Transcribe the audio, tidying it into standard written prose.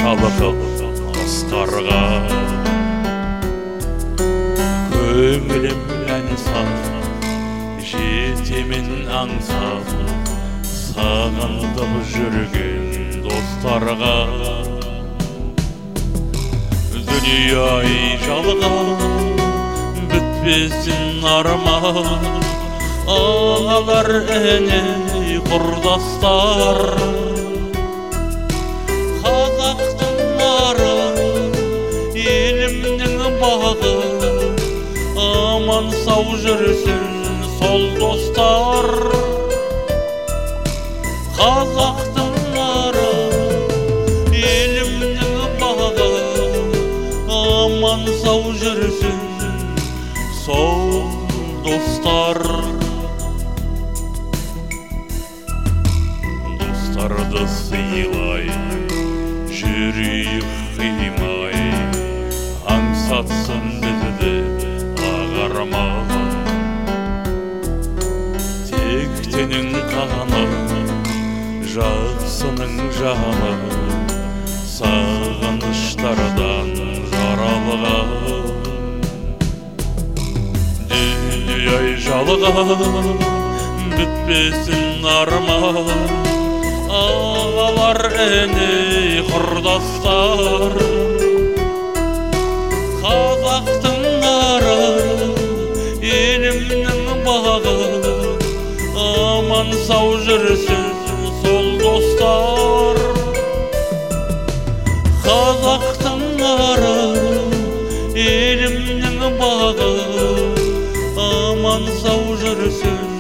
шалқып достарға көңілім ән салып жетемін аңсап сағындып жүрген достарға дүние-ай жалған бітпесін арман алар әне құрдастар қазақтың нары елімнің бағы аман сау жүрсін сол достар қазақтың нары елімнің бағы аман сау жүрсін сол достар достарды сыйлай жүрейік қимай аңсатсын бізді ағарман тектенің қаны жақсының жаны сағыныштардан жаралған дүние-ай жалған бітпесін арман алар әне құрдастар қазақтың нары елімнің бағы аман сау жүрсін сол достар қазақтың нары елімнің бағы аман сау жүрсін